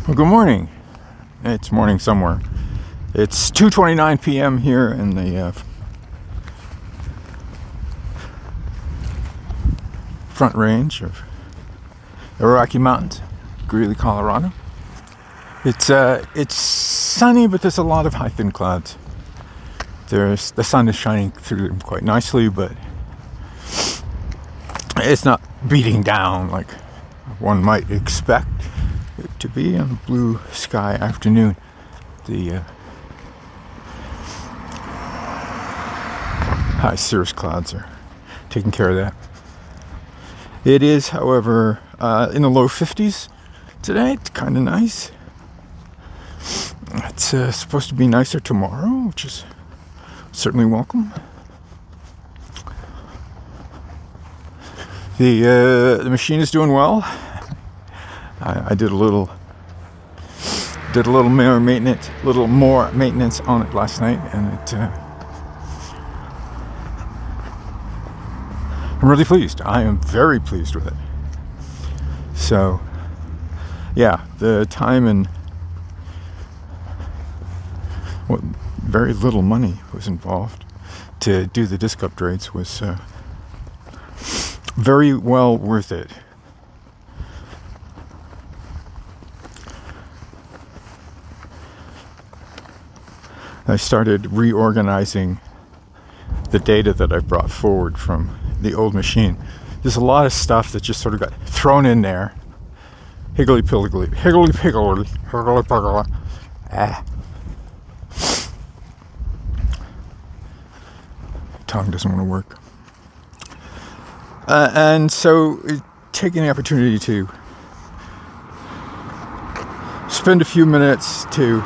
Well, good morning. It's morning somewhere. It's 2:29 p.m. here in the Front Range of the Rocky Mountains, Greeley, Colorado. It's sunny, but there's a lot of high thin clouds. The sun is shining through them quite nicely, but it's not beating down like one might expect it to be on a blue sky afternoon. The high cirrus clouds are taking care of that. It is, however, in the low 50s today. It's kind of nice. It's supposed to be nicer tomorrow, which is certainly welcome. The machine is doing well. I did a little more maintenance on it last night, and I'm really pleased. I am very pleased with it. So, yeah, the time and very little money was involved to do the disc upgrades was very well worth it. I started reorganizing the data that I brought forward from the old machine. There's a lot of stuff that just sort of got thrown in there. Higgledy-piggledy. Tongue doesn't want to work. And so taking the opportunity to spend a few minutes to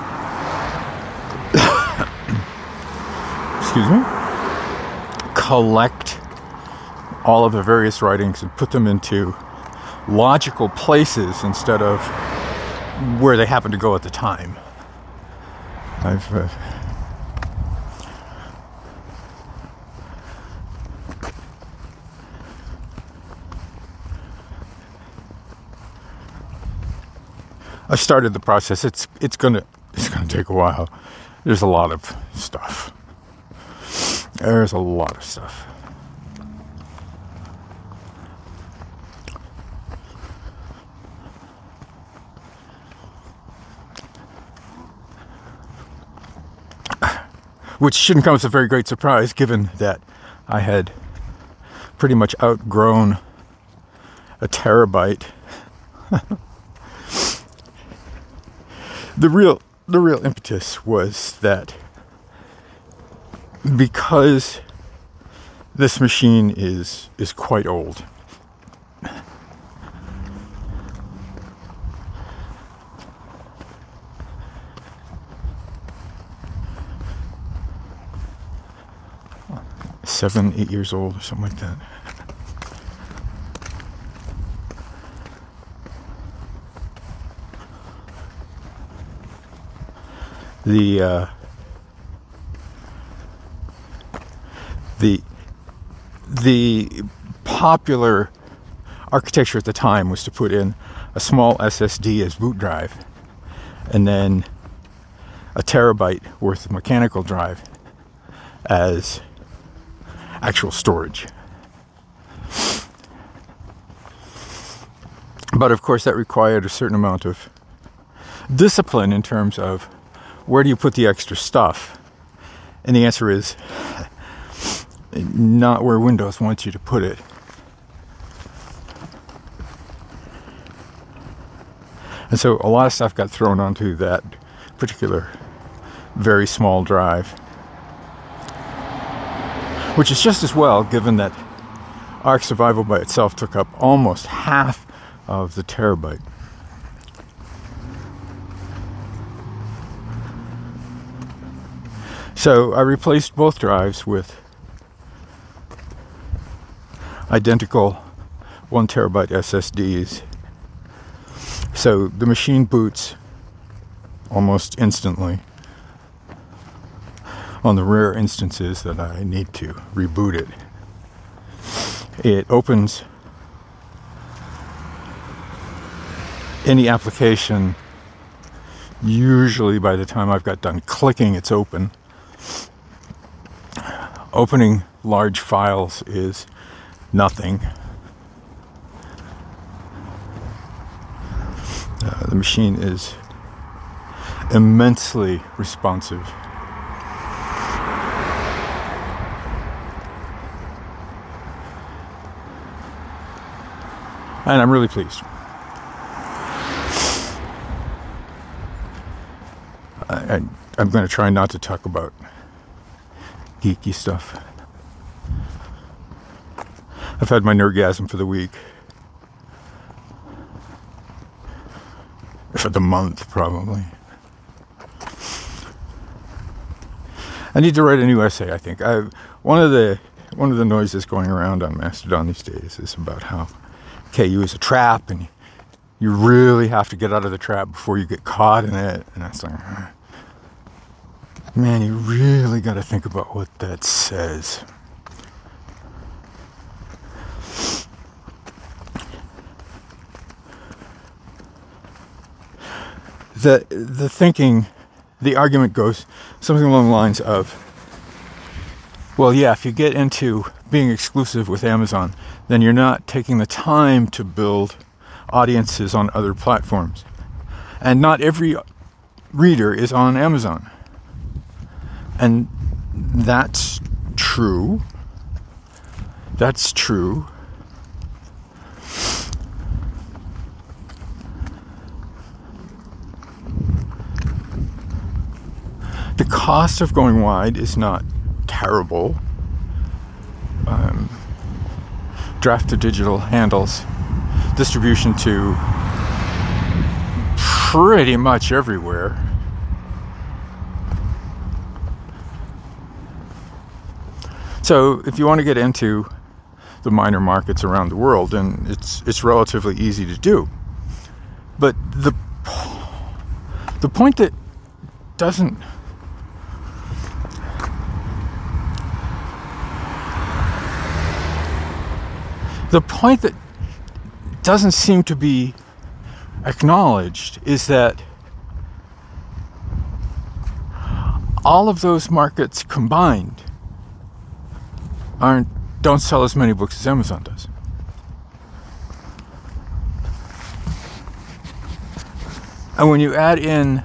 collect all of the various writings and put them into logical places instead of where they happen to go at the time. I started the process. It's gonna take a while. There's a lot of stuff. Which shouldn't come as a very great surprise, given that I had pretty much outgrown a terabyte. The real impetus was that because this machine is quite old. Seven, 8 years old or something like that. The popular architecture at the time was to put in a small SSD as boot drive, and then a terabyte worth of mechanical drive as actual storage. But of course that required a certain amount of discipline in terms of where do you put the extra stuff? And the answer is not where Windows wants you to put it. And so a lot of stuff got thrown onto that particular very small drive, which is just as well, given that Ark Survival by itself took up almost half of the terabyte. So I replaced both drives with identical 1 terabyte SSDs. So the machine boots almost instantly. On the rare instances that I need to reboot it, it opens any application Usually by the time I've got done clicking, it's open. Opening large files is nothing. The machine is immensely responsive. And I'm really pleased. I'm going to try not to talk about geeky stuff. I've had my nerdgasm for the week. For the month, probably. I need to write a new essay, I think. One of the noises going around on Mastodon these days is about how KU is a trap, and you really have to get out of the trap before you get caught in it. And that's like, man, you really got to think about what that says. The thinking, the argument goes something along the lines of, well, yeah, if you get into being exclusive with Amazon, then you're not taking the time to build audiences on other platforms. And not every reader is on Amazon. And that's true. That's true. The cost of going wide is not terrible. Draft to digital handles distribution to pretty much everywhere. So if you want to get into the minor markets around the world, then it's relatively easy to do. But the point that doesn't seem to be acknowledged is that all of those markets combined don't sell as many books as Amazon does. And when you add in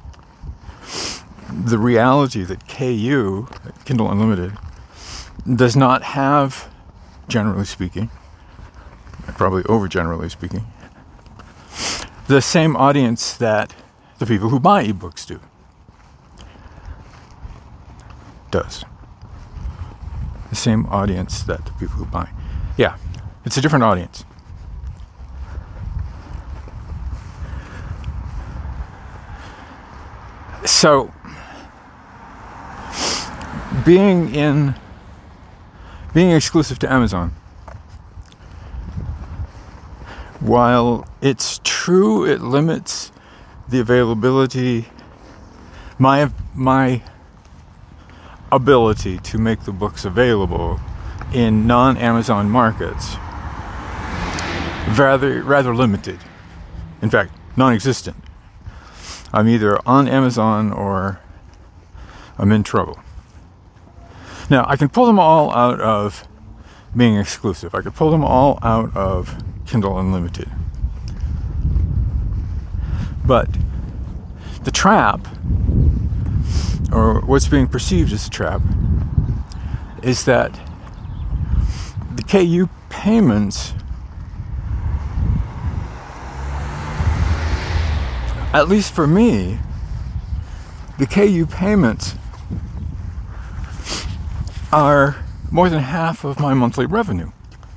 the reality that KU, Kindle Unlimited, does not have, generally speaking, probably over generally speaking, the same audience that the people who buy ebooks does. The same audience that the people who buy. Yeah, it's a different audience. So, being exclusive to Amazon, while it's true it limits the availability, my ability to make the books available in non-Amazon markets, rather limited. In fact, non-existent. I'm either on Amazon or I'm in trouble. Now, I can pull them all out of being exclusive. I could pull them all out of Kindle Unlimited. But the trap, or what's being perceived as a trap, is that the KU payments, at least for me, the KU payments are more than half of my monthly revenue.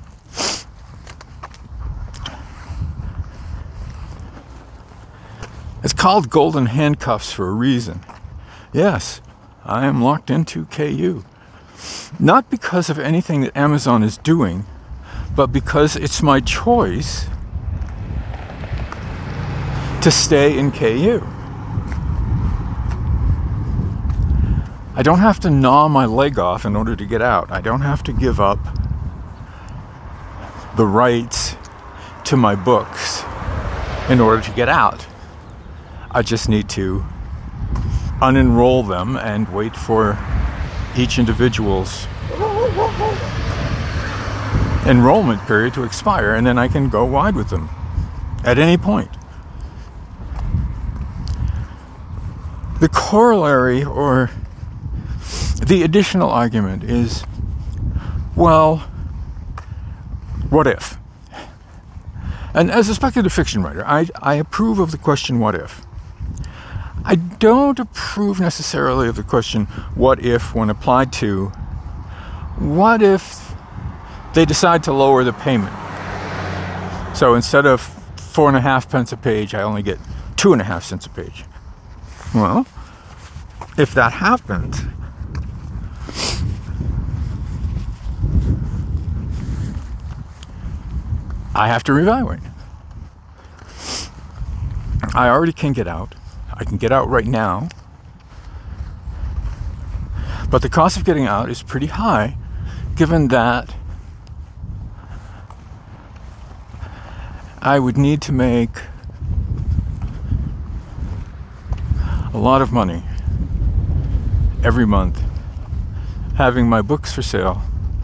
It's called golden handcuffs for a reason. Yes, I am locked into KU. Not because of anything that Amazon is doing, but because it's my choice to stay in KU. I don't have to gnaw my leg off in order to get out. I don't have to give up the rights to my books in order to get out. I just need to unenroll them and wait for each individual's enrollment period to expire, and then I can go wide with them at any point. The corollary, or the additional argument, is, well, what if? And as a speculative fiction writer, I approve of the question, what if? I don't approve necessarily of the question, what if, when applied to, what if they decide to lower the payment? So instead of 4.5 pence a page, I only get 2.5 cents a page. Well, if that happens, I have to reevaluate. I already can get out. I can get out right now. But the cost of getting out is pretty high, given that I would need to make a lot of money every month having my books for sale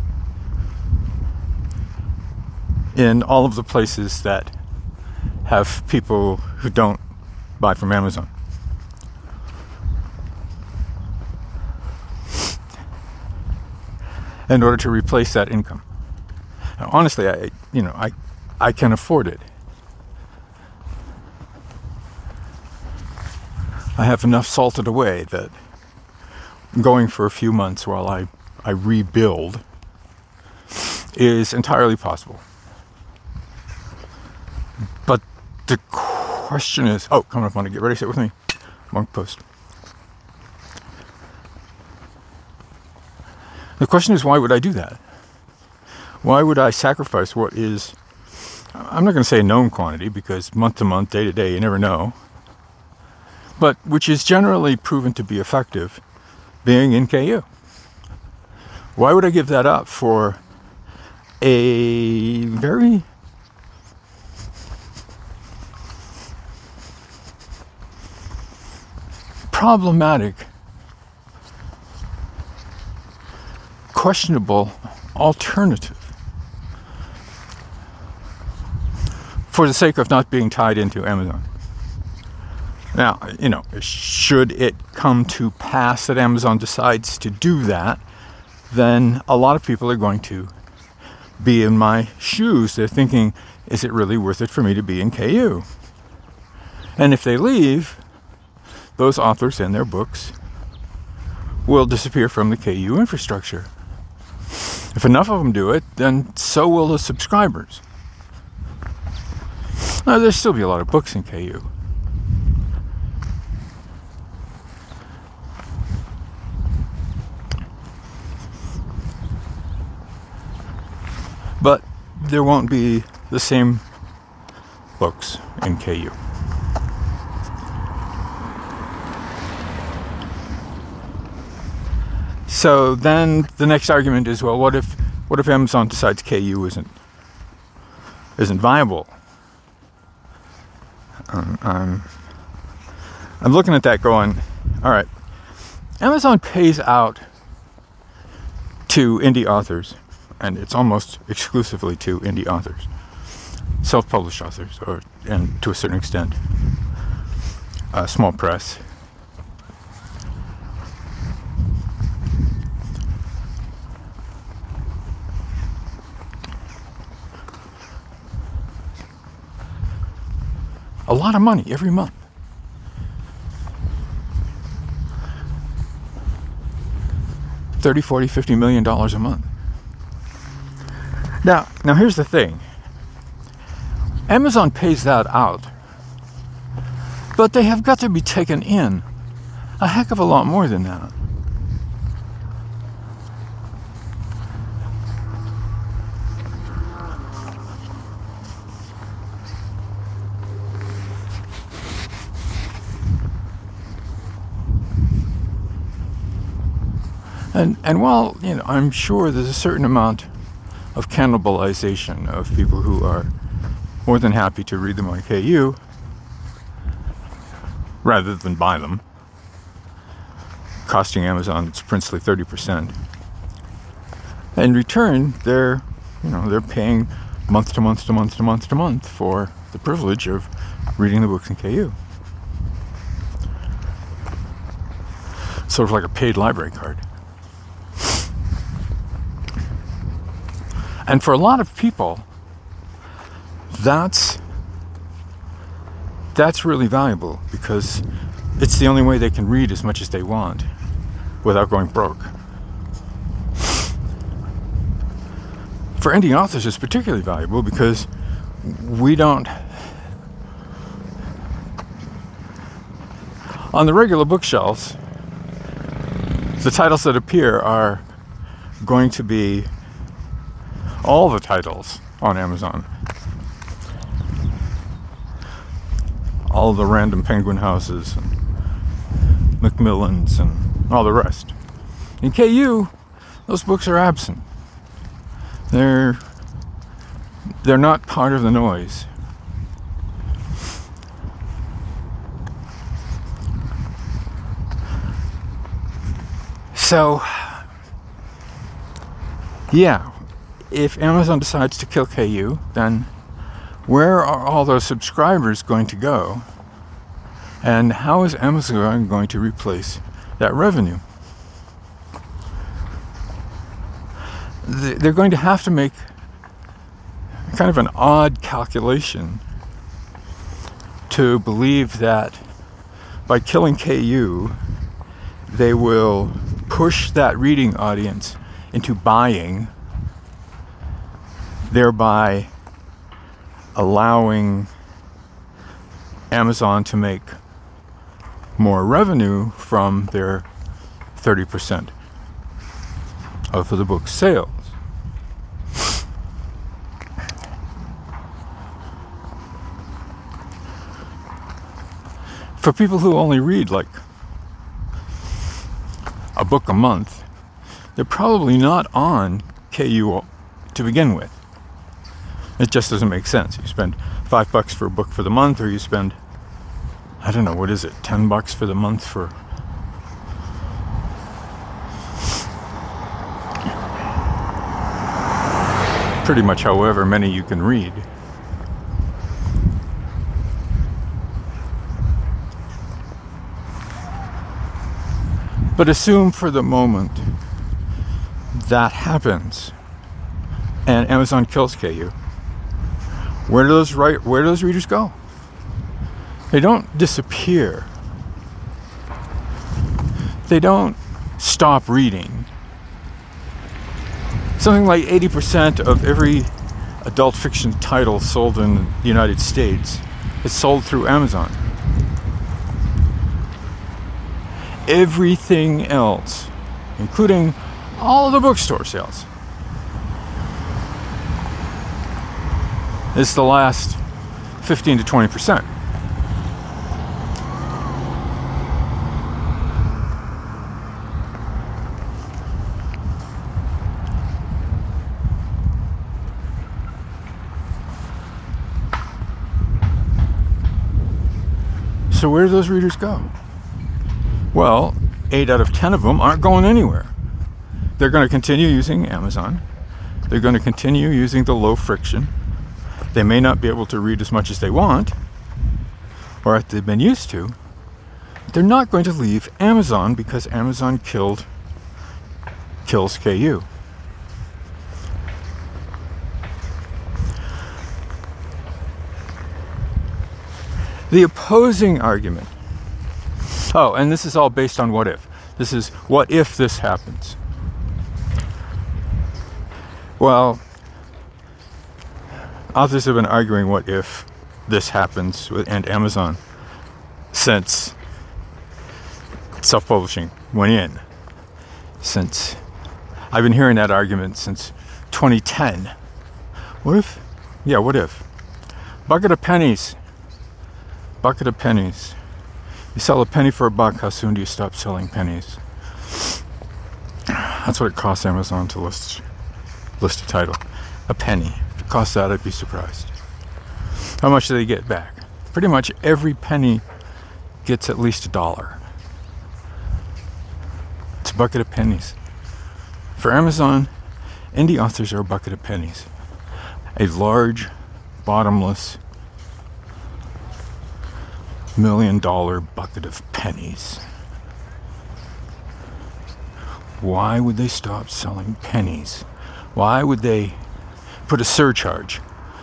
in all of the places that have people who don't buy from Amazon. In order to replace that income. Now, honestly, I can afford it. I have enough salted away that going for a few months while I rebuild is entirely possible. But the question is, coming up on it, get ready, sit with me. Monk post. The question is, why would I do that? Why would I sacrifice what is, I'm not going to say a known quantity, because month to month, day to day, you never know, but which is generally proven to be effective, being in KU? Why would I give that up for a very problematic, questionable alternative for the sake of not being tied into Amazon? Now, should it come to pass that Amazon decides to do that, then a lot of people are going to be in my shoes. They're thinking, is it really worth it for me to be in KU? And if they leave, those authors and their books will disappear from the KU infrastructure. If enough of them do it, then so will the subscribers. Now, there'll still be a lot of books in KU. But there won't be the same books in KU. So then the next argument is, well, what if Amazon decides KU isn't viable? I'm looking at that going, all right, Amazon pays out to indie authors, and it's almost exclusively to indie authors, self-published authors, and to a certain extent, small press. A lot of money every month. $30, $40, $50 million a month. Now here's the thing. Amazon pays that out, but they have got to be taken in a heck of a lot more than that. And while, I'm sure there's a certain amount of cannibalization of people who are more than happy to read them on KU, rather than buy them, costing Amazon its princely 30%. In return, they're paying month to month to month to month to month for the privilege of reading the books in KU. Sort of like a paid library card. And for a lot of people, that's really valuable because it's the only way they can read as much as they want without going broke. For indie authors, it's particularly valuable because we don't... On the regular bookshelves, the titles that appear are going to be all the titles on Amazon. All the Random Penguin Houses and Macmillans and all the rest. In KU, those books are absent. They're not part of the noise. So, yeah, if Amazon decides to kill KU, then where are all those subscribers going to go? And how is Amazon going to replace that revenue? They're going to have to make kind of an odd calculation to believe that by killing KU, they will push that reading audience into buying, thereby allowing Amazon to make more revenue from their 30% of the book sales. For people who only read like a book a month, they're probably not on KU to begin with. It just doesn't make sense. You spend $5 for a book for the month, or you spend, I don't know, what is it, $10 for the month for... pretty much however many you can read. But assume for the moment that happens and Amazon kills KU. Where do those readers go? They don't disappear. They don't stop reading. Something like 80% of every adult fiction title sold in the United States is sold through Amazon. Everything else, including all of the bookstore sales, is the last 15 to 20%. So where do those readers go? Well, 8 out of 10 of them aren't going anywhere. They're going to continue using Amazon. They're going to continue using the low friction. They may not be able to read as much as they want, or as they've been used to. They're not going to leave Amazon because Amazon kills KU. The opposing argument. Oh, and this is all based on what if. This is what if this happens. Well, authors have been arguing what if this happens and Amazon since self-publishing went in. Since I've been hearing that argument since 2010. What if? Yeah, what if? Bucket of pennies. Bucket of pennies. You sell a penny for $1, how soon do you stop selling pennies? That's what it costs Amazon to list a title. A penny. If it costs that, I'd be surprised. How much do they get back? Pretty much every penny gets at least $1. It's a bucket of pennies. For Amazon, indie authors are a bucket of pennies. A large, bottomless, $1 million bucket of pennies. Why would they stop selling pennies? Why would they put a surcharge?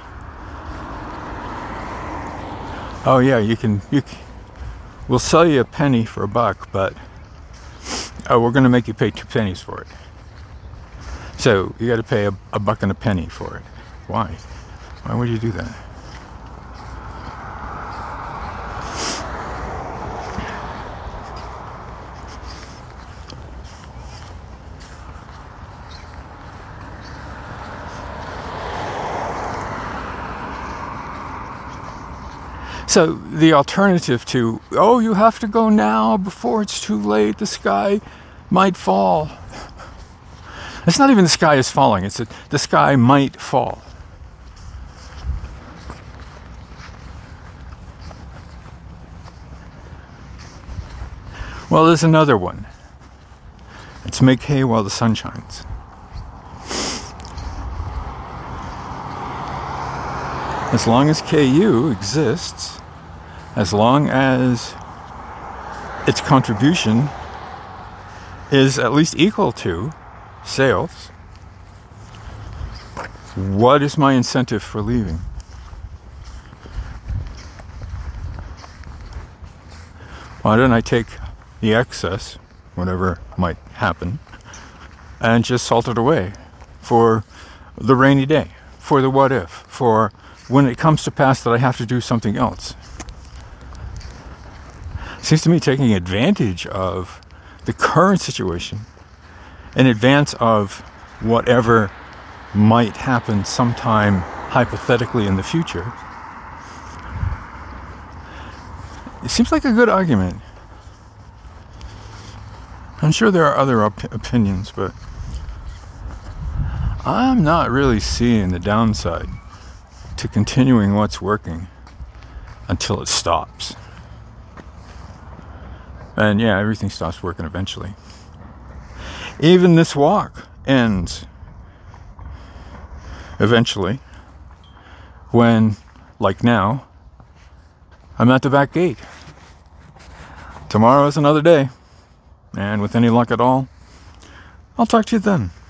Oh yeah, we'll sell you a penny for $1, but we're going to make you pay 2 pennies for it. So you got to pay a buck and a penny for it. Why? Why would you do that? So the alternative to, oh, you have to go now before it's too late, the sky might fall. It's not even the sky is falling, it's that the sky might fall. Well, there's another one. It's make hay while the sun shines. As long as KU exists, as long as its contribution is at least equal to sales, what is my incentive for leaving? Why don't I take the excess, whatever might happen, and just salt it away for the rainy day, for the what if, for when it comes to pass that I have to do something else? Seems to me taking advantage of the current situation in advance of whatever might happen sometime hypothetically in the future. It seems like a good argument. I'm sure there are other opinions, but I'm not really seeing the downside to continuing what's working until it stops. And yeah, everything stops working eventually. Even this walk ends eventually when, like now, I'm at the back gate. Tomorrow is another day, and with any luck at all, I'll talk to you then.